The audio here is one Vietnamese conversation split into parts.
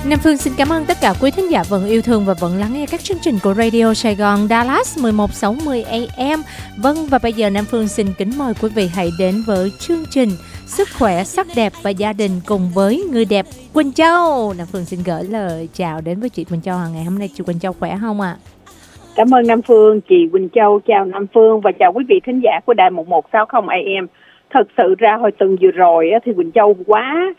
Nam Phương xin cảm ơn tất cả quý thính giả vẫn yêu thương và vẫn lắng nghe các chương trình của Radio Sài Gòn Dallas 1160 AM. Vâng, và bây giờ Nam Phương xin kính mời quý vị hãy đến với chương trình Sức khỏe, sắc đẹp và gia đình cùng với người đẹp Quỳnh Châu. Nam Phương xin gửi lời chào đến với chị Quỳnh Châu. Ngày hôm nay chị Quỳnh Châu khỏe không ạ? Cảm ơn Nam Phương, chị Quỳnh Châu chào Nam Phương và chào quý vị thính giả của đài 1160 AM. Thật sự ra hồi tuần vừa rồi thì Quỳnh Châu quá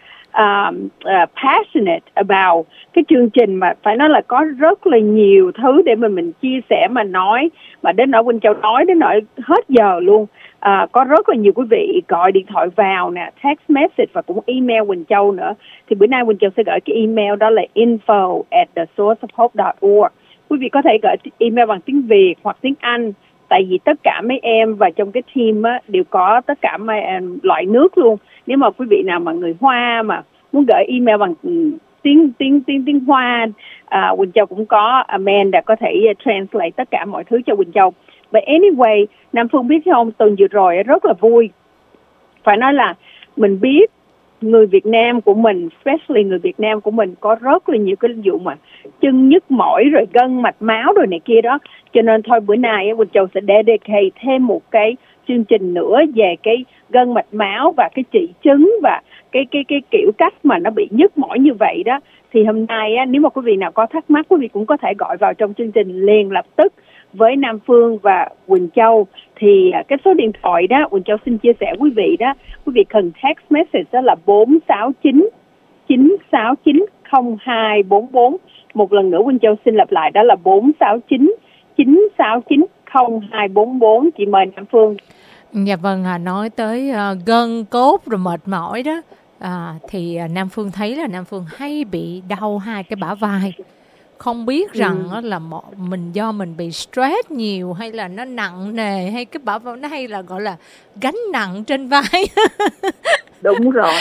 passionate about cái chương trình mà phải nói là có rất là nhiều thứ để mà mình chia sẻ mà nói, mà đến nỗi Quỳnh Châu nói đến nỗi hết giờ luôn. Có rất là nhiều quý vị gọi điện thoại vào nè, text message và cũng email Quỳnh Châu nữa. Thì bữa nay Quỳnh Châu sẽ gửi cái email đó là info@thesourceofhope.org. Quý vị có thể gửi email bằng tiếng Việt hoặc tiếng Anh, tại vì tất cả mấy em và trong cái team á, đều có tất cả mấy loại nước luôn. Nếu mà quý vị nào mà người Hoa mà muốn gửi email bằng tiếng Hoa, Quỳnh Châu cũng có Amanda có thể translate tất cả mọi thứ cho Quỳnh Châu. But anyway, Nam Phương biết không, tuần vừa rồi rất là vui. Phải nói là mình biết người Việt Nam của mình, especially người Việt Nam của mình có rất là nhiều cái vụ mà chân nhức mỏi rồi gân mạch máu rồi này kia đó. Cho nên thôi bữa nay Quỳnh Châu sẽ dedicate thêm một cái chương trình nữa về cái gân mạch máu và cái triệu chứng và cái kiểu cách mà nó bị nhức mỏi như vậy đó. Thì hôm nay nếu mà quý vị nào có thắc mắc, quý vị cũng có thể gọi vào trong chương trình liền lập tức với Nam Phương và Quỳnh Châu. Thì cái số điện thoại đó Quỳnh Châu xin chia sẻ quý vị đó, quý vị cần text message đó là 469 969 0244. Một lần nữa Quỳnh Châu xin lặp lại, đó là 469 969 0244. Chị mời Nam Phương. Dạ vâng, nói tới gân cốt rồi mệt mỏi đó, thì Nam Phương thấy là Nam Phương hay bị đau hai cái bả vai. Không biết rằng là mình do mình bị stress nhiều hay là nó nặng nề, hay cái bả vai nó hay là gọi là gánh nặng trên vai. Đúng rồi.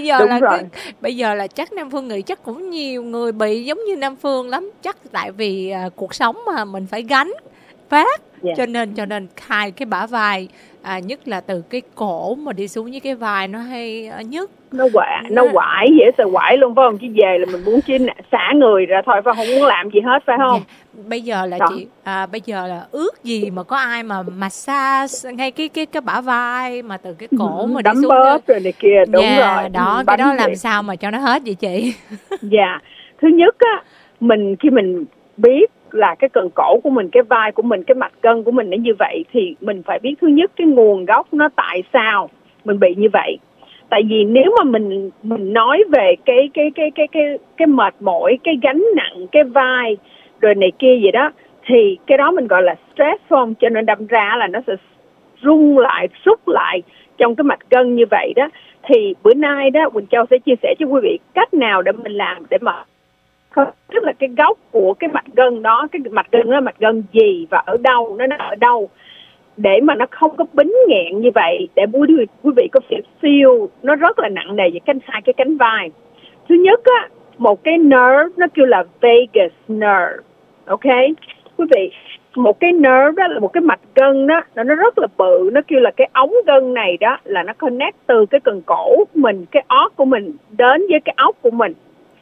Bây giờ là chắc Nam Phương nghĩ chắc cũng nhiều người bị giống như Nam Phương lắm, chắc tại vì cuộc sống mà mình phải gánh phát. Yeah. Cho nên hai cái bả vai, nhất là từ cái cổ mà đi xuống với cái vai nó hay nhức. Nó quải dễ sợ quải luôn phải không? Chứ về là mình muốn xả người ra thôi, phải không muốn làm gì hết phải không? Yeah. Bây giờ là chị bây giờ là ước gì mà có ai mà massage ngay cái bả vai mà từ cái cổ mà đi xuống bóp rồi này kia. Đúng rồi. Đó, cái đó làm sao mà cho nó hết vậy chị? Dạ. Thứ nhất á, khi mình biết là cái cần cổ của mình, cái vai của mình, cái mạch gân của mình nó như vậy thì mình phải biết thứ nhất cái nguồn gốc nó tại sao mình bị như vậy. Tại vì nếu mà mình nói về cái mệt mỏi, cái gánh nặng cái vai rồi này kia vậy đó, thì cái đó mình gọi là stress form, cho nên đâm ra là nó sẽ rung lại, rút lại trong cái mạch gân như vậy đó. Thì bữa nay đó Quỳnh Châu sẽ chia sẻ cho quý vị cách nào để mình làm để mà tức là cái gốc của cái mạch gân đó, cái mạch gân đó là mạch gân gì và ở đâu, nó ở đâu, để mà nó không có bính nghẹn như vậy, để quý vị có thể feel nó rất là nặng nề về hai cái cánh vai. Thứ nhất á, một cái nerve nó kêu là vagus nerve, ok quý vị. Một cái nerve đó là một cái mạch gân đó, nó rất là bự, nó kêu là cái ống gân này đó là nó connect từ cái cần cổ của mình, cái óc của mình đến với cái óc của mình.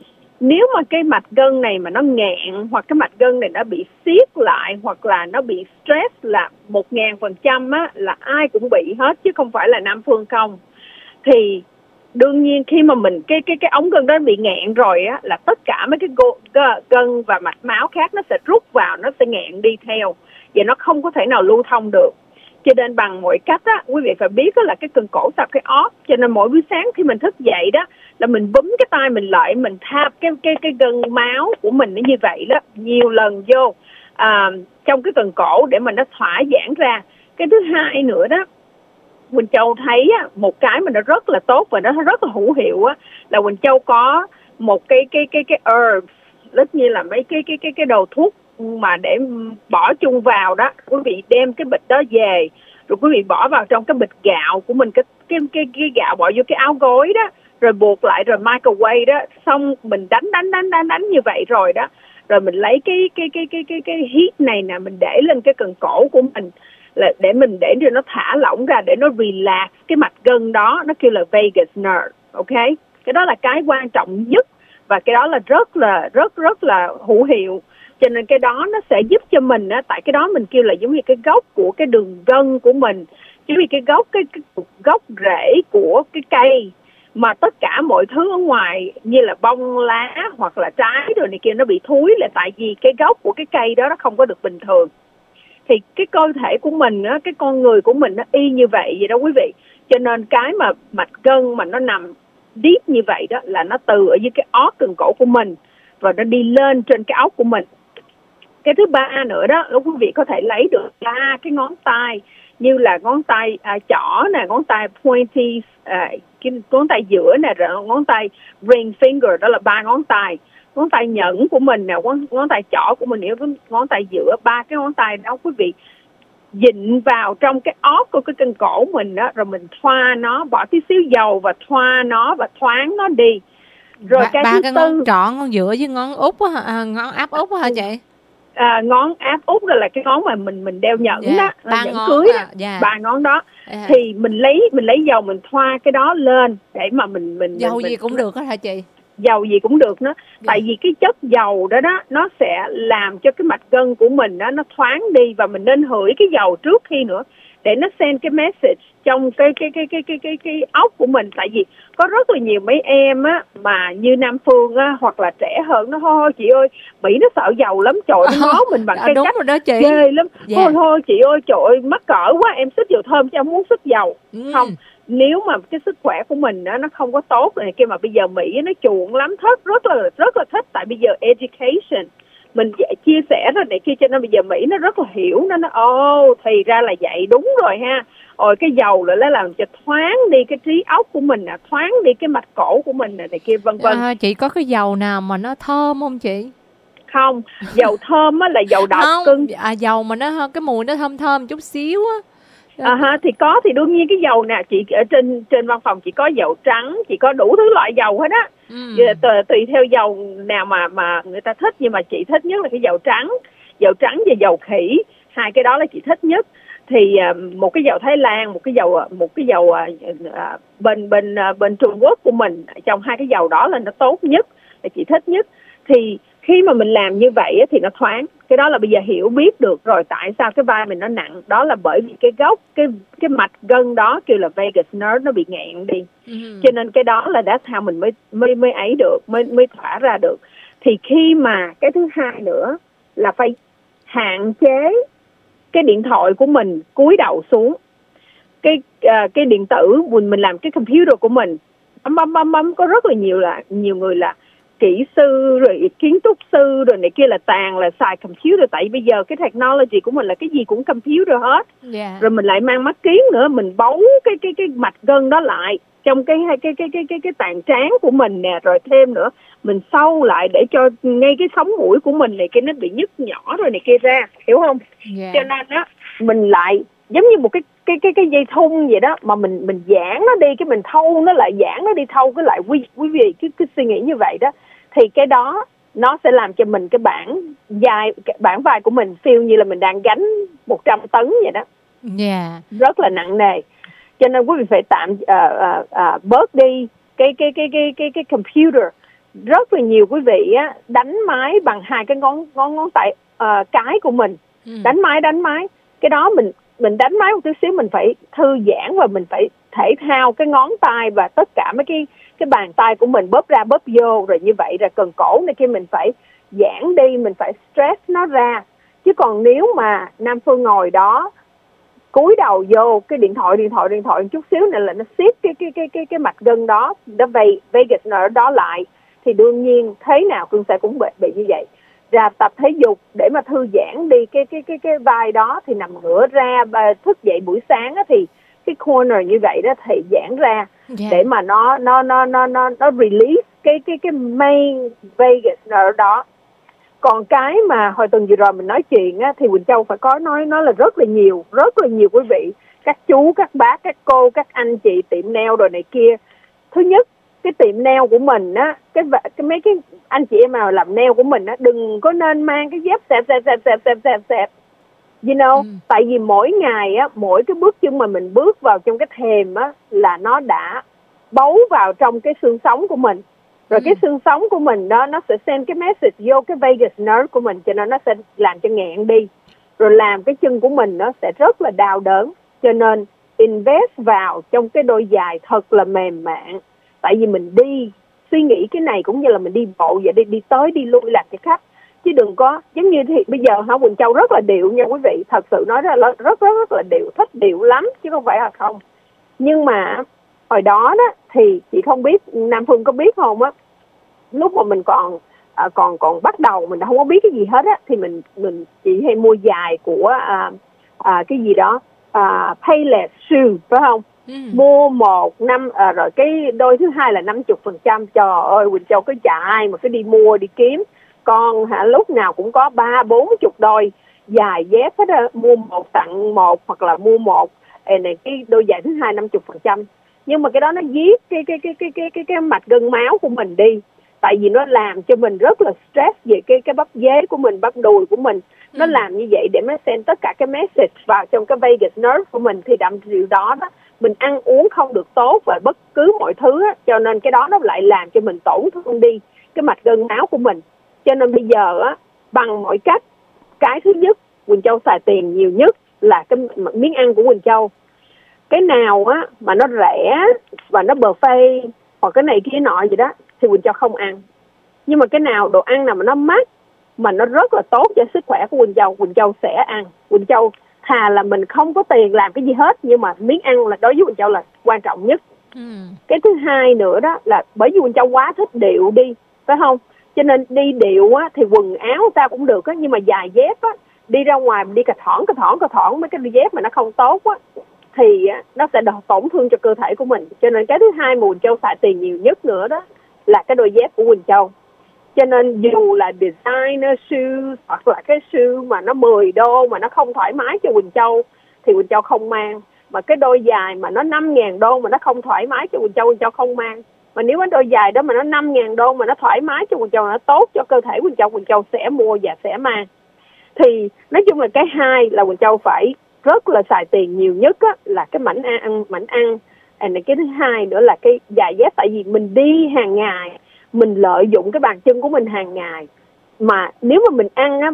Nếu mà cái mạch gân này mà nó nghẹn, hoặc cái mạch gân này nó bị siết lại, hoặc là nó bị stress là 1000% á, là ai cũng bị hết chứ không phải là Nam Phương không. Thì đương nhiên khi mà mình cái ống gân đó bị nghẹn rồi á, là tất cả mấy cái gân và mạch máu khác nó sẽ rút vào, nó sẽ nghẹn đi theo, và nó không có thể nào lưu thông được. Cho nên bằng mọi cách á, quý vị phải biết là cái cần cổ tập cái óc. Cho nên mỗi buổi sáng khi mình thức dậy đó, là mình búm cái tay mình lại, mình tháp cái gân máu của mình nó như vậy đó, nhiều lần vô trong cái cần cổ để mà nó thỏa giãn ra. Cái thứ hai nữa đó, Quỳnh Châu thấy á, một cái mà nó rất là tốt và nó rất là hữu hiệu á, là Quỳnh Châu có một cái herbs, rất như là mấy cái đồ thuốc mà để bỏ chung vào đó. Quý vị đem cái bịch đó về, rồi quý vị bỏ vào trong cái bịch gạo của mình, cái gạo bỏ vô cái áo gối đó, rồi buộc lại, rồi microwave đó, xong mình đánh như vậy rồi đó, rồi mình lấy cái heat này nè, mình để lên cái cần cổ của mình, là để cho nó thả lỏng ra, để nó relax cái mạch gân đó, nó kêu là vagus nerve, ok. Cái đó là cái quan trọng nhất và cái đó là rất là hữu hiệu. Cho nên cái đó nó sẽ giúp cho mình á, tại cái đó mình kêu là giống như cái gốc của cái đường gân của mình, chứ vì cái gốc rễ của cái cây, mà tất cả mọi thứ ở ngoài như là bông lá hoặc là trái rồi này kia nó bị thúi là tại vì cái gốc của cái cây đó nó không có được bình thường. Thì cái cơ thể của mình á, cái con người của mình nó y như vậy đó quý vị. Cho nên cái mà mạch gân mà nó nằm deep như vậy đó là nó từ ở dưới cái ót cần cổ của mình và nó đi lên trên cái óc của mình. Cái thứ ba nữa đó, quý vị có thể lấy được 3 cái ngón tay, như là ngón tay trỏ nè, ngón tay pointy, cái ngón tay giữa nè, rồi ngón tay ring finger, đó là 3 ngón tay. Ngón tay nhẫn của mình nè, ngón tay trỏ của mình, ngón tay giữa, 3 cái ngón tay đó quý vị dịnh vào trong cái ót của cái chân cổ mình đó, rồi mình thoa nó, bỏ tí xíu dầu và thoa nó và thoáng nó đi. Rồi cái thứ tư, ngón trỏ, ngón giữa với ngón út á, ngón áp út hả chị? Ngón áp út là cái ngón mà mình đeo nhẫn đó, nhẫn cưới đó, 3 ngón đó. Thì mình lấy dầu mình thoa cái đó lên để mà mình dầu gì cũng được hả chị? Dầu gì cũng được đó. Tại vì cái chất dầu đó nó sẽ làm cho cái mạch gân của mình đó, nó thoáng đi, và mình nên hửi cái dầu trước khi nữa để nó send cái message trong cái óc của mình. Tại vì có rất là nhiều mấy em á mà như Nam Phương á, hoặc là trẻ hơn, nó thôi chị ơi Mỹ nó sợ dầu lắm, trời nó ngó mình bằng cái cách đó, chị. Ghê lắm. Thôi chị ơi, trời ơi mắc cỡ quá, em xịt dầu thơm chứ không muốn xịt dầu. Không, nếu mà cái sức khỏe của mình đó, nó không có tốt này kia, mà bây giờ Mỹ nó chuộng lắm, rất là thích, tại bây giờ education mình chia sẻ rồi này kia, cho nên bây giờ Mỹ nó rất là hiểu, nó thì ra là vậy, đúng rồi ha. Cái dầu là nó làm cho thoáng đi cái trí óc của mình nè, thoáng đi cái mạch cổ của mình này kia vân vân. Chị có cái dầu nào mà nó thơm không chị? Không, dầu thơm á là dầu độc cưng. Dầu mà nó cái mùi nó thơm chút xíu á. Thì có, thì đương nhiên cái dầu nè chị, ở trên văn phòng chị có dầu trắng, chị có đủ thứ loại dầu hết á. Tùy theo dầu nào mà người ta thích, nhưng mà chị thích nhất là cái dầu trắng và dầu khỉ, 2 cái đó là chị thích nhất. Thì một cái dầu Thái Lan, một cái dầu bên Trung Quốc của mình, trong 2 cái dầu đó là nó tốt nhất, là chị thích nhất. Thì khi mà mình làm như vậy thì nó thoáng. Cái đó là bây giờ hiểu biết được rồi tại sao cái vai mình nó nặng. Đó là bởi vì cái gốc, cái mạch gân đó kêu là vagus nerve nó bị nghẹn đi. Cho nên cái đó là that's how mình mới ấy được, mới thỏa ra được. Thì khi mà cái thứ hai nữa là phải hạn chế cái điện thoại của mình cúi đầu xuống. Cái điện tử mình làm cái computer của mình bấm, có rất là nhiều người là kỹ sư rồi kiến trúc sư rồi này kia là toàn là xài computer, tại bây giờ cái technology của mình là cái gì cũng computer hết. Rồi mình lại mang mắt kiếng nữa, mình bấu cái mạch gân đó lại trong cái tàn trán của mình nè, rồi thêm nữa mình sâu lại để cho ngay cái sống mũi của mình này kia nó bị nhức nhỏ rồi này kia ra, hiểu không? Cho nên á mình lại giống như một cái dây thun vậy đó, mà mình giãn nó đi, cái mình thâu nó lại, giãn nó đi thâu cái lại, quý vị cứ suy nghĩ như vậy đó, thì cái đó nó sẽ làm cho mình cái bảng vai của mình feel như là mình đang gánh 100 tấn vậy đó. Rất là nặng nề. Cho nên quý vị phải tạm bớt đi cái computer. Rất là nhiều quý vị á đánh máy bằng 2 cái ngón tay cái của mình. Đánh máy cái đó mình đánh máy một chút xíu, mình phải thư giãn và mình phải thể thao cái ngón tay và tất cả mấy cái bàn tay của mình, bóp ra bóp vô, rồi như vậy rồi cần cổ này kia mình phải giãn đi, mình phải stress nó ra. Chứ còn nếu mà Nam Phương ngồi đó cúi đầu vô cái điện thoại chút xíu này là nó siết cái mạch gân đó, nó vagus nerve đó lại, thì đương nhiên thế nào cưng sẽ cũng bị như vậy. Ra tập thể dục để mà thư giãn đi cái vai đó, thì nằm ngửa ra, thức dậy buổi sáng á, thì cái corner như vậy đó thì giãn ra để mà nó release cái main vagus nerve đó. Còn cái mà hồi tuần vừa rồi mình nói chuyện á, thì Quỳnh Châu phải có nói là rất là nhiều quý vị, các chú, các bác, các cô, các anh chị tiệm nail rồi này kia. Thứ nhất, cái tiệm nail của mình á, mấy cái anh chị em nào làm nail của mình á, đừng có nên mang cái dép xẹp, you know, tại vì mỗi ngày á, mỗi cái bước chân mà mình bước vào trong cái thềm á là nó đã bấu vào trong cái xương sống của mình. Rồi cái xương sống của mình đó, nó sẽ send cái message vô cái vagus nerve của mình, cho nên nó sẽ làm cho nghẹn đi, rồi làm cái chân của mình nó sẽ rất là đau đớn. Cho nên invest vào trong cái đôi giày thật là mềm mại. Tại vì mình đi suy nghĩ cái này cũng như là mình đi bộ vậy, đi tới đi lui làm cho khách, chứ đừng có giống như thì bây giờ hả, Quỳnh Châu rất là điệu nha quý vị, thật sự nói ra là rất là điệu, thích điệu lắm chứ không phải là không. Nhưng mà hồi đó đó thì chị không biết Nam Phương có biết không á, lúc mà mình còn bắt đầu, mình không có biết cái gì hết á, thì mình chị hay mua giày của cái gì đó Payless shoe phải không? Mua 1 năm rồi cái đôi thứ hai là 50%. Trời ơi, Quỳnh Châu cứ chạy mà cứ đi mua đi kiếm, con lúc nào cũng có 30-40 đôi giày dép hết á, mua 1 tặng 1 hoặc là mua 1 này cái đôi giày thứ hai 50%. Nhưng mà cái đó nó giết cái mạch gân máu của mình đi, tại vì nó làm cho mình rất là stress về cái bắp dế của mình, bắp đùi của mình. Nó làm như vậy để nó send tất cả cái message vào trong cái vagus nerve của mình, thì đậm điều đó mình ăn uống không được tốt và bất cứ mọi thứ á, cho nên cái đó nó lại làm cho mình tổn thương đi cái mạch gân máu của mình. Cho nên bây giờ á, bằng mọi cách, cái thứ nhất Quỳnh Châu xài tiền nhiều nhất là cái miếng ăn của Quỳnh Châu. Cái nào á mà nó rẻ và nó buffet hoặc cái này kia nọ gì đó thì Quỳnh Châu không ăn. Nhưng mà cái nào đồ ăn nào mà nó mắc mà nó rất là tốt cho sức khỏe của Quỳnh Châu sẽ ăn. Quỳnh Châu thà là mình không có tiền làm cái gì hết, nhưng mà miếng ăn là đối với Quỳnh Châu là quan trọng nhất. Cái thứ hai nữa đó là bởi vì Quỳnh Châu quá thích điệu đi, phải không? Cho nên đi điệu á thì quần áo ta cũng được á, nhưng mà giày dép á, đi ra ngoài mình đi cà thỏn mấy cái đôi dép mà nó không tốt á thì nó sẽ tổn thương cho cơ thể của mình. Cho nên cái thứ hai mà Quỳnh Châu xài tiền nhiều nhất nữa đó là cái đôi dép của Quỳnh Châu. Cho nên dù là designer shoe hoặc là cái shoe mà nó 10 đô mà nó không thoải mái cho Quỳnh Châu thì Quỳnh Châu không mang. Mà cái đôi giày mà nó 5.000 đô mà nó không thoải mái cho Quỳnh Châu không mang. Mà nếu cái đôi giày đó mà nó 5.000 đô mà nó thoải mái cho Quỳnh Châu, nó tốt cho cơ thể Quỳnh Châu sẽ mua và sẽ mang. Thì nói chung là cái hai là Quỳnh Châu phải rất là xài tiền nhiều nhất á, là cái mảnh ăn. Cái thứ hai nữa là cái giày dép, tại vì mình đi hàng ngày, mình lợi dụng cái bàn chân của mình hàng ngày. Mà nếu mà mình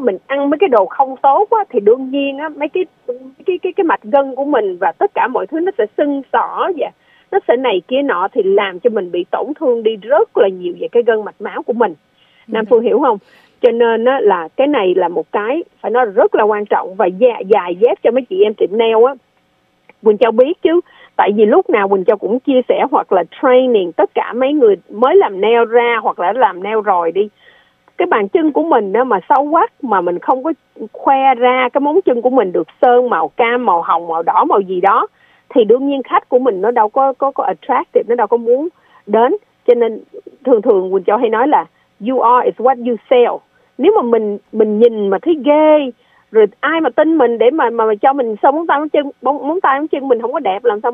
ăn mấy cái đồ không tốt á, thì đương nhiên á, mấy cái mạch gân của mình và tất cả mọi thứ nó sẽ sưng sỏ và nó sẽ này kia nọ, thì làm cho mình bị tổn thương đi rất là nhiều về cái gân mạch máu của mình. Nam Phương hiểu không? Cho nên á, là cái này là một cái phải nói rất là quan trọng. Và giày dép cho mấy chị em tiệm nail á, Quỳnh Châu biết chứ, tại vì lúc nào Quỳnh Châu cũng chia sẻ hoặc là training tất cả mấy người mới làm nail ra hoặc là làm nail rồi đi. Cái bàn chân của mình đó mà xấu quắc mà mình không có khoe ra cái móng chân của mình được sơn màu cam, màu hồng, màu đỏ, màu gì đó, thì đương nhiên khách của mình nó đâu có attractive, nó đâu có muốn đến. Cho nên thường Quỳnh Châu hay nói là you are is what you sell. Nếu mà mình nhìn mà thấy ghê, rồi ai mà tin mình để mà cho mình sơn móng tay móng chân mình không có đẹp, làm sao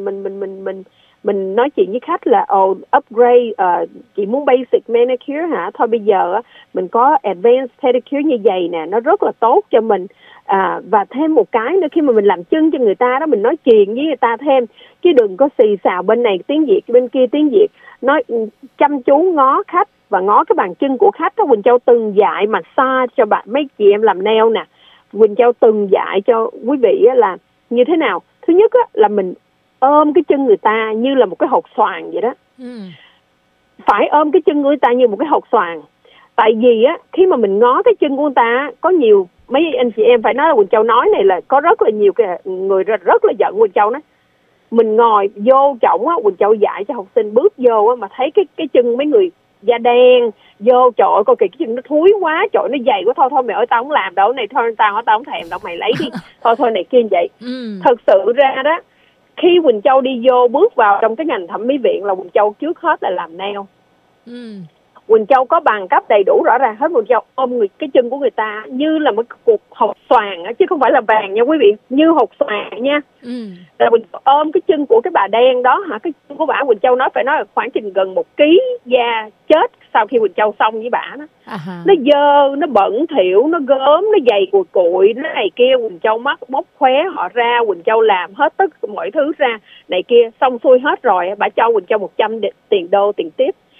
mình nói chuyện với khách là upgrade, chị muốn basic manicure hả? Thôi bây giờ mình có advanced pedicure như vậy nè, nó rất là tốt cho mình. Và thêm một cái nữa, khi mà mình làm chân cho người ta đó, mình nói chuyện với người ta thêm, chứ đừng có xì xào bên này tiếng Việt bên kia tiếng Việt, nói chăm chú ngó khách và ngó cái bàn chân của khách đó. Quỳnh Châu từng dạy massage cho mấy chị em làm nail nè, Quỳnh Châu từng dạy cho quý vị là như thế nào. Thứ nhất là mình ôm cái chân người ta như là một cái hột xoàn vậy đó. Phải ôm cái chân người ta như một cái hột xoàn. Tại vì khi mà mình ngó cái chân của người ta, có nhiều mấy anh chị em phải nói là Quỳnh Châu nói này là có rất là nhiều cái người rất là giận Quỳnh Châu đó. Mình ngồi vô trọng Quỳnh Châu dạy cho học sinh bước vô mà thấy cái chân mấy người da đen vô, trời ơi coi kìa cái chân nó thúi quá, trời nó dày quá, thôi mẹ ơi tao không làm đâu, này thôi tao không thèm đâu, mày lấy đi, thôi này kia vậy. Thật sự ra đó, khi Quỳnh Châu đi vô bước vào trong cái ngành thẩm mỹ viện là Quỳnh Châu trước hết là làm nail. Quỳnh Châu có bằng cấp đầy đủ rõ ràng hết. Quỳnh Châu ôm cái chân của người ta như là một cuộc hột xoàn chứ không phải là vàng nha quý vị, như hột xoàn nha. Rồi Quỳnh Châu ôm cái chân của cái bà đen đó cái chân của bà Quỳnh Châu nói phải nói là khoảng chừng gần 1 ký da chết sau khi Quỳnh Châu xong với bà đó. Nó dơ, nó bẩn thỉu, nó gớm, nó dày cùi, nó này kia. Quỳnh Châu móc khóe họ ra, Quỳnh Châu làm hết tất mọi thứ ra này kia, xong xuôi hết rồi bà cho Quỳnh Châu 100 tiền đô tiền tiếp.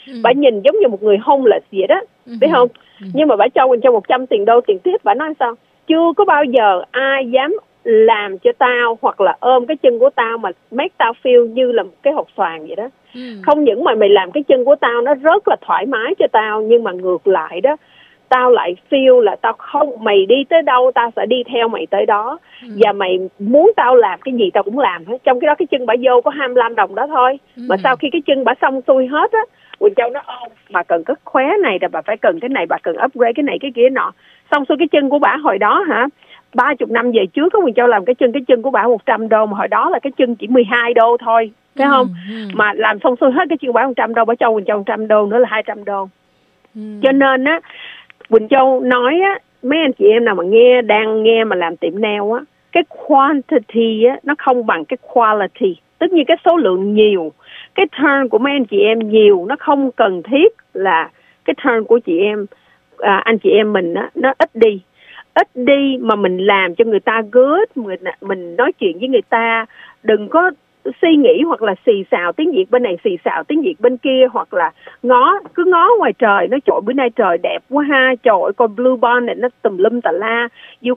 Bà nhìn giống như một người homeless vậy đó, biết không? Nhưng mà bà cho Quỳnh Châu 100 tiền đô tiền tiếp. Bà nói sao? Chưa có bao giờ ai dám làm cho tao hoặc là ôm cái chân của tao mà make tao feel như là một cái hột xoàn vậy đó. Không những mà mày làm cái chân của tao nó rất là thoải mái cho tao, nhưng mà ngược lại đó, tao lại feel là tao không, mày đi tới đâu tao sẽ đi theo mày tới đó. Và mày muốn tao làm cái gì tao cũng làm hết. Trong cái đó cái chân bả vô có 25 đồng đó thôi. Mà sau khi cái chân bả xong xuôi hết á, Quỳnh Châu nói bà cần cái khóe này, là bà phải cần cái này, bà cần upgrade cái này cái kia nọ. Xong xuôi cái chân của bả hồi đó 30 năm về trước có Quỳnh Châu làm cái chân của bả 100 đô, mà hồi đó là cái chân chỉ 12 đô thôi, thấy không? Mà làm xong xuôi hết cái chân bả 100 đô, bả cho Quỳnh Châu 100 đô nữa là 200 đô. Cho nên á, Quỳnh Châu nói á, mấy anh chị em nào mà đang nghe mà làm tiệm nail á, cái quantity á nó không bằng cái quality. Tức như cái số lượng nhiều, cái turn của mấy anh chị em nhiều, nó không cần thiết là cái turn của chị em, anh chị em mình á, nó ít đi mà mình làm cho người ta good, mình nói chuyện với người ta đừng có suy nghĩ hoặc là xì xào tiếng Việt bên này, xì xào tiếng Việt bên kia, hoặc là cứ ngó ngoài trời, nói trời bữa nay trời đẹp quá ha, trời ơi con blue bonnet nó tùm lum tà la, you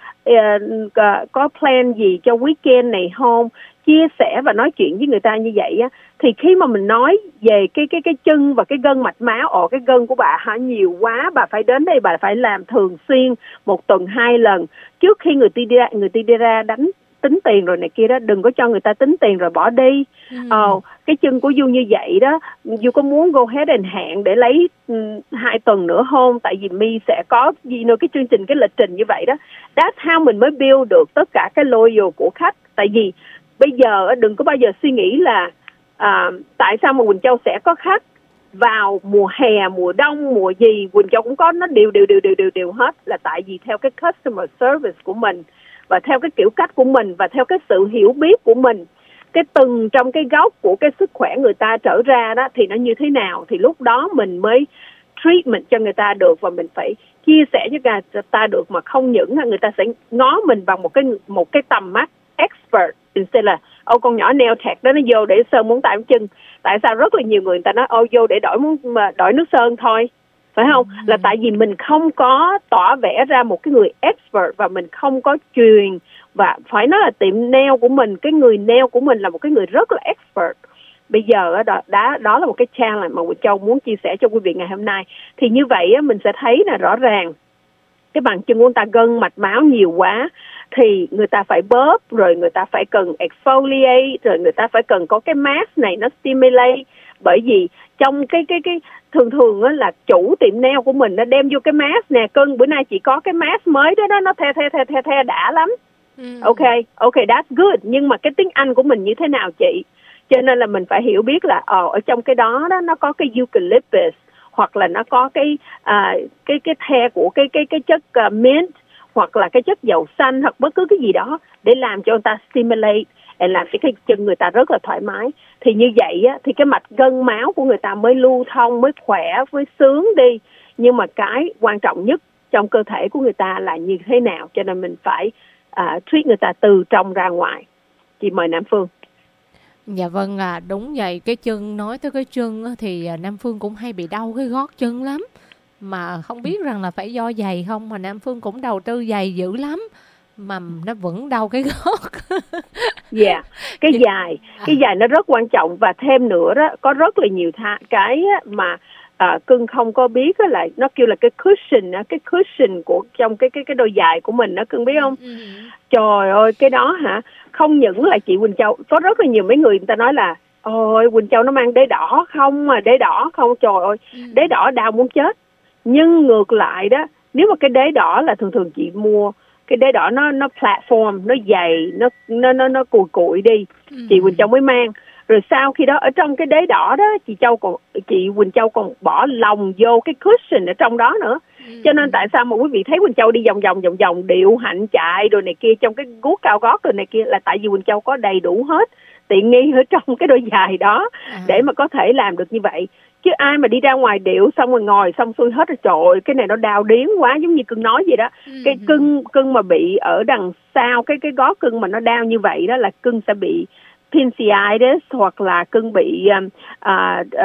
có plan gì cho weekend này không? Chia sẻ và nói chuyện với người ta như vậy á, thì khi mà mình nói về cái chân và cái gân mạch máu, cái gân của bà nhiều quá, bà phải đến đây, bà phải làm thường xuyên, 1 tuần 2 lần trước khi người ta đi ra tính tiền rồi này kia đó. Đừng có cho người ta tính tiền rồi bỏ đi. Cái chân của Du như vậy đó, Du có muốn go ahead and hẹn để lấy 2 tuần nữa không? Tại vì My sẽ có cái chương trình, cái lịch trình như vậy đó. That's how mình mới build được tất cả cái loyal của khách. Tại vì bây giờ đừng có bao giờ suy nghĩ là tại sao mà Quỳnh Châu sẽ có khách vào mùa hè, mùa đông, mùa gì Quỳnh Châu cũng có, nó đều hết, là tại vì theo cái customer service của mình, và theo cái kiểu cách của mình, và theo cái sự hiểu biết của mình, cái từng trong cái góc của cái sức khỏe người ta trở ra đó thì nó như thế nào, thì lúc đó mình mới treatment cho người ta được, và mình phải chia sẻ cho người ta được, mà không những là người ta sẽ ngó mình bằng một cái tầm mắt expert, instead là con nhỏ nail tech đó nó vô để sơn móng tay móng chân. Tại sao rất là nhiều người ta nói vô để đổi nước sơn thôi, phải không? Là tại vì mình không có tỏ vẻ ra một cái người expert, và mình không có truyền, và phải nói là tiệm nail của mình, cái người nail của mình là một cái người rất là expert. Bây giờ đó là một cái challenge mà Quỳnh Châu muốn chia sẻ cho quý vị ngày hôm nay. Thì như vậy mình sẽ thấy là rõ ràng cái bàn chân của người ta gân mạch máu nhiều quá, thì người ta phải bóp, rồi người ta phải cần exfoliate, rồi người ta phải cần có cái mask này nó stimulate. Bởi vì trong cái thường á là chủ tiệm nail của mình nó đem vô cái mask nè, cưng bữa nay chị có cái mask mới đó, nó the đã lắm. Ok, that's good. Nhưng mà cái tiếng Anh của mình như thế nào chị? Cho nên là mình phải hiểu biết là ở trong cái đó nó có cái eucalyptus, hoặc là nó có cái the của cái chất mint, hoặc là cái chất dầu xanh, hoặc bất cứ cái gì đó để làm cho người ta stimulate, để làm cho cái chân người ta rất là thoải mái. Thì như vậy á, thì cái mạch gân máu của người ta mới lưu thông, mới khỏe, mới sướng đi. Nhưng mà cái quan trọng nhất trong cơ thể của người ta là như thế nào, cho nên mình phải treat người ta từ trong ra ngoài. Chị mời Nam Phương. Dạ vâng, đúng vậy. Cái chân, nói tới cái chân thì Nam Phương cũng hay bị đau cái gót chân lắm, mà không biết rằng là phải do giày không, mà Nam Phương cũng đầu tư giày dữ lắm mà nó vẫn đau cái gót. Dạ, cái giày nó rất quan trọng. Và thêm nữa đó, có rất là nhiều cái mà cưng không có biết là nó kêu là cái cushion của trong cái đôi giày của mình đó, cưng biết không? Trời ơi, cái đó không những là chị Quỳnh Châu, có rất là nhiều mấy người ta nói là ôi Quỳnh Châu nó mang đế đỏ không, trời ơi, đế đỏ đau muốn chết. Nhưng ngược lại đó, nếu mà cái đế đỏ là thường chị mua cái đế đỏ nó platform, nó dày, nó cùi đi, chị Quỳnh Châu mới mang. Rồi sau khi đó ở trong cái đế đỏ đó, chị Quỳnh Châu còn bỏ lòng vô cái cushion ở trong đó nữa. Cho nên tại sao mà quý vị thấy Quỳnh Châu đi vòng điệu hạnh chạy rồi này kia trong cái guốc cao gót rồi này kia, là tại vì Quỳnh Châu có đầy đủ hết tiện nghi ở trong cái đôi giày đó để mà có thể làm được như vậy. Chứ ai mà đi ra ngoài điệu xong rồi ngồi xong xuôi hết rồi, trời ơi, cái này nó đau điếng quá, giống như cưng nói vậy đó. Cái cưng mà bị ở đằng sau cái gót cưng mà nó đau như vậy đó, là cưng sẽ bị pinsitis, hoặc là cưng bị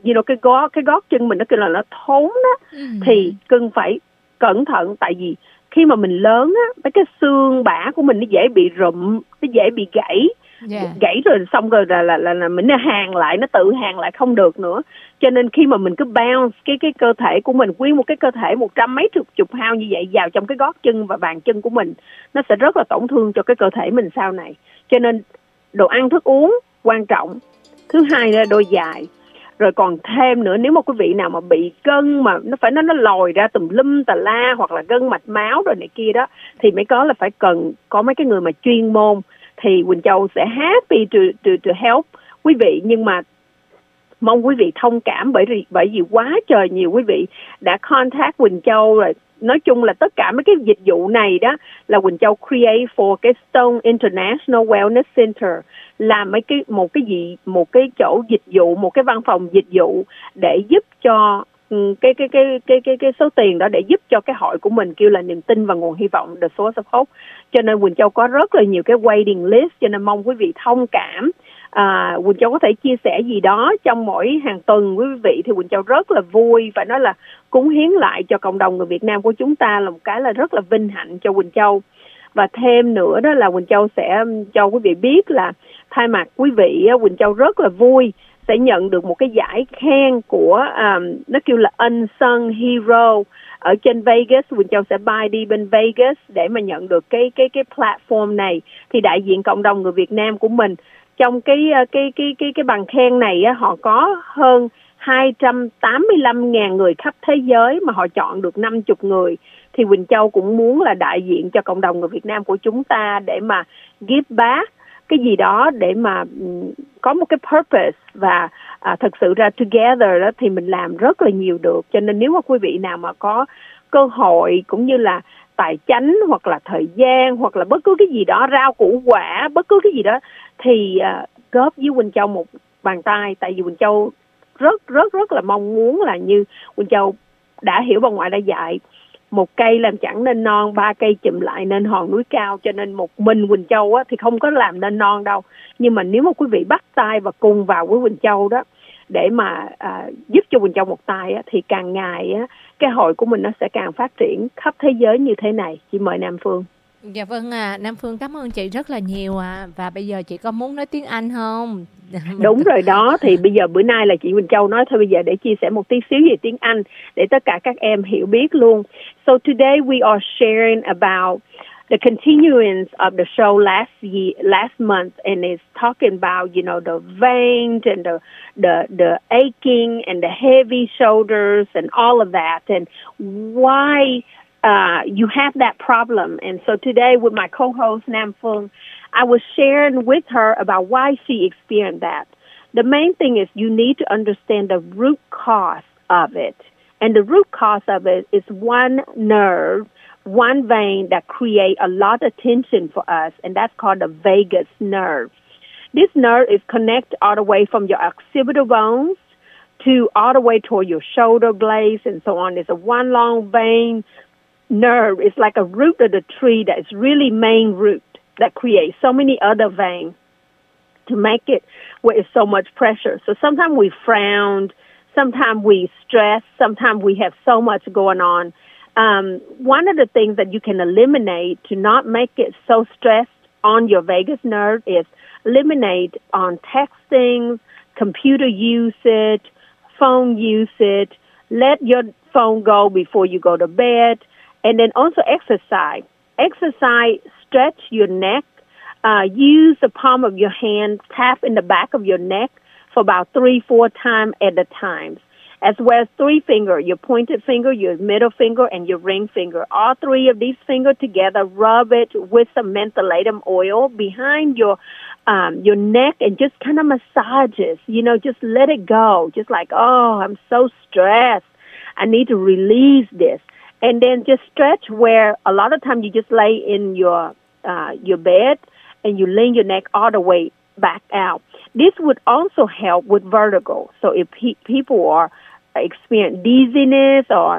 cái gót chân mình nó kêu là nó thốn đó, thì cưng phải cẩn thận, tại vì khi mà mình lớn á, mấy cái xương bả của mình nó dễ bị rụm, nó dễ bị gãy. Gãy rồi xong rồi là mình nó hàn lại, nó tự hàn lại không được nữa. Cho nên khi mà mình cứ bounce cái cơ thể của mình, nguyên một cái cơ thể 100 mấy chục pound như vậy vào trong cái gót chân và bàn chân của mình, nó sẽ rất là tổn thương cho cái cơ thể mình sau này. Cho nên đồ ăn thức uống quan trọng. Thứ hai là đôi giày. Rồi còn thêm nữa, nếu mà quý vị nào mà bị gân mà nó lòi ra tùm lum tà la, hoặc là gân mạch máu rồi này kia đó, thì mới phải cần có mấy cái người mà chuyên môn, thì Quỳnh Châu sẽ happy to help quý vị. Nhưng mà mong quý vị thông cảm, bởi vì quá trời nhiều quý vị đã contact Quỳnh Châu rồi. Nói chung là tất cả mấy cái dịch vụ này đó là Quỳnh Châu create for cái Stone International Wellness Center, là một cái chỗ dịch vụ, một cái văn phòng dịch vụ để giúp cho cái số tiền đó, để giúp cho cái hội của mình, kêu là niềm tin và nguồn hy vọng, the source of hope. Cho nên Quỳnh Châu có rất là nhiều cái waiting list, cho nên mong quý vị thông cảm. Quỳnh Châu có thể chia sẻ gì đó trong mỗi hàng tuần quý vị, thì Quỳnh Châu rất là vui, phải nói là cúng hiến lại cho cộng đồng người Việt Nam của chúng ta là một cái là rất là vinh hạnh cho Quỳnh Châu. Và thêm nữa đó là Quỳnh Châu sẽ cho quý vị biết là thay mặt quý vị, Quỳnh Châu rất là vui sẽ nhận được một cái giải khen của nó kêu là Unsung Hero ở trên Vegas. Quỳnh Châu sẽ bay đi bên Vegas để mà nhận được cái platform này. Thì đại diện cộng đồng người Việt Nam của mình trong cái bằng khen này á, họ có hơn 285.000 người khắp thế giới mà họ chọn được 50 người. Thì Quỳnh Châu cũng muốn là đại diện cho cộng đồng người Việt Nam của chúng ta để mà give back cái gì đó, để mà có một cái purpose. Và thật sự ra together đó thì mình làm rất là nhiều được. Cho nên nếu mà quý vị nào mà có cơ hội cũng như là tài chánh hoặc là thời gian hoặc là bất cứ cái gì đó, rau củ quả, bất cứ cái gì đó, thì góp với Quỳnh Châu một bàn tay. Tại vì Quỳnh Châu rất là mong muốn là như Quỳnh Châu đã hiểu, bà ngoại đã dạy, một cây làm chẳng nên non, 3 cây chụm lại nên hòn núi cao. Cho nên một mình Quỳnh Châu á, thì không có làm nên non đâu. Nhưng mà nếu mà quý vị bắt tay và cùng vào với Quỳnh Châu đó để mà giúp cho Quỳnh Châu một tay á, thì càng ngày á, cái hội của mình nó sẽ càng phát triển khắp thế giới như thế này. Chị mời Nam Phương. Dạ vâng Nam Phương cảm ơn chị rất là nhiều Và bây giờ chị có muốn nói tiếng Anh không? Đúng rồi đó, thì bây giờ bữa nay là chị Quỳnh Châu nói thôi, bây giờ để chia sẻ một tí xíu về tiếng Anh để tất cả các em hiểu biết luôn. So today we are sharing about the continuance of the show last month, and it's talking about, the veins and the aching and the heavy shoulders and all of that, and why you have that problem. And so today with my co-host Nam Phương, I was sharing with her about why she experienced that. The main thing is you need to understand the root cause of it. And the root cause of it is one nerve, one vein that creates a lot of tension for us, and that's called the vagus nerve. This nerve is connected all the way from your occipital bones to all the way toward your shoulder blades and so on. It's a one long vein nerve. It's like a root of the tree that is really main root that creates so many other veins to make it where it's so much pressure. So sometimes we frown, sometimes we stress, sometimes we have so much going on. One of the things that you can eliminate to not make it so stressed on your vagus nerve is eliminate on texting, computer usage, phone usage. Let your phone go before you go to bed. And then also exercise. Exercise, stretch your neck. Use the palm of your hand, tap in the back of your neck for about 3-4 times at a time. As well as 3 fingers, your pointed finger, your middle finger, and your ring finger. All 3 of these fingers together, rub it with some mentholatum oil behind your neck and just kind of massage it. Just let it go. Just like, oh, I'm so stressed. I need to release this. And then just stretch where a lot of times you just lay in your bed and you lean your neck all the way back out. This would also help with vertigo. So if people are experiencing dizziness or,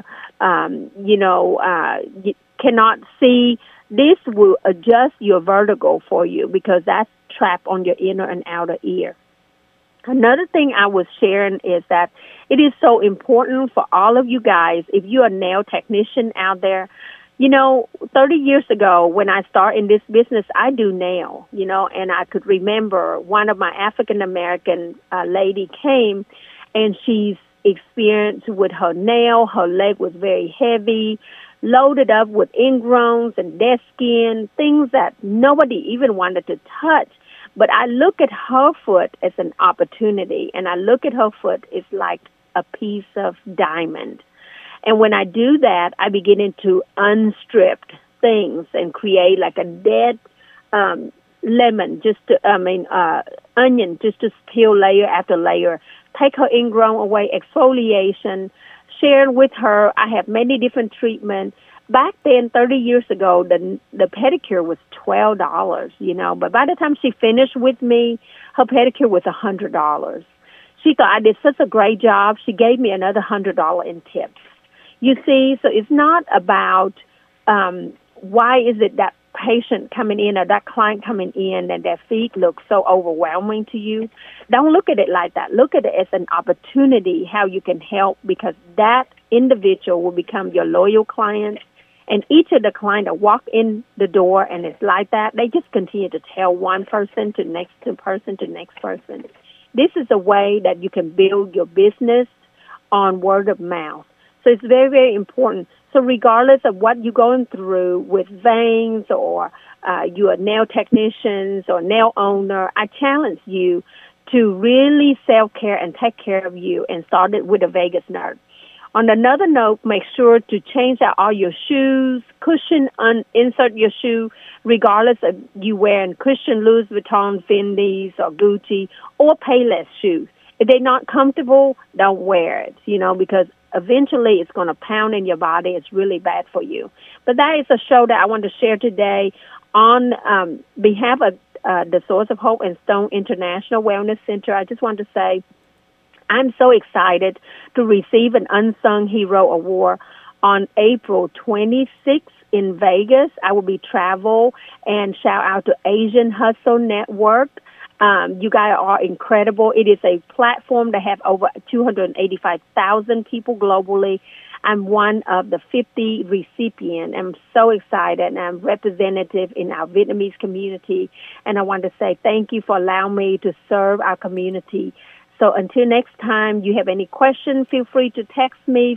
cannot see, this will adjust your vertigo for you because that's trapped on your inner and outer ear. Another thing I was sharing is that it is so important for all of you guys, if you're a nail technician out there, 30 years ago when I started in this business, I do nail, and I could remember one of my African-American lady came, and she's experienced with her nail. Her leg was very heavy, loaded up with ingrowns and dead skin, things that nobody even wanted to touch. But I look at her foot as an opportunity, and I look at her foot as like a piece of diamond. And when I do that, I begin to unstrip things and create like a dead lemon, onion, just to peel layer after layer. Take her ingrown away, exfoliation, share with her. I have many different treatments. Back then, 30 years ago, the pedicure was $12, but by the time she finished with me, her pedicure was $100. She thought I did such a great job. She gave me another $100 in tips. You see, so it's not about why is it that patient coming in or that client coming in and their feet look so overwhelming to you. Don't look at it like that. Look at it as an opportunity, how you can help, because that individual will become your loyal client. And each of the clients that walk in the door and it's like that, they just continue to tell one person to next person to next person. This is a way that you can build your business on word of mouth. So it's very, very important. So regardless of what you're going through with veins or you're a nail technician or nail owner, I challenge you to really self-care and take care of you and start it with a vagus nerve. On another note, make sure to change out all your shoes, cushion, insert your shoe, regardless of you wearing cushion, Louis Vuitton, Fendi's, or Gucci, or Payless shoes. If they're not comfortable, don't wear it, because eventually it's going to pound in your body. It's really bad for you. But that is a show that I want to share today on behalf of the Source of Hope and Stone International Wellness Center. I just want to say, I'm so excited to receive an Unsung Hero Award on April 26th in Vegas. I will be travel, and shout out to Asian Hustle Network. You guys are incredible. It is a platform that have over 285,000 people globally. I'm one of the 50 recipients. I'm so excited, and I'm representative in our Vietnamese community. And I want to say thank you for allowing me to serve our community. So until next time, you have any questions, feel free to text me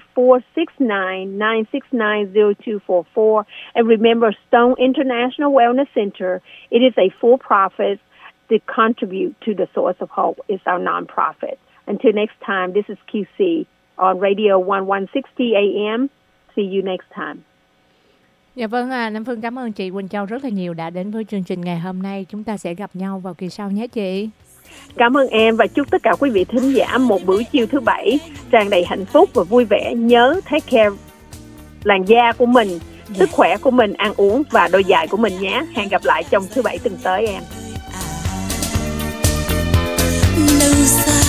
469-969-0244. And remember, Stone International Wellness Center, it is a for-profit to contribute to the Source of Hope. It's our nonprofit. Until next time, this is QC on Radio 1160 AM. See you next time. Dạ vâng, Nam Phương cảm ơn chị Quỳnh Châu rất là nhiều đã đến với chương trình ngày hôm nay. Chúng ta sẽ gặp nhau vào kỳ sau nhé chị. Cảm ơn em và chúc tất cả quý vị thính giả một buổi chiều thứ Bảy tràn đầy hạnh phúc và vui vẻ. Nhớ take care làn da của mình, sức khỏe của mình, ăn uống và đôi giày của mình nhé. Hẹn gặp lại trong thứ Bảy tuần tới em.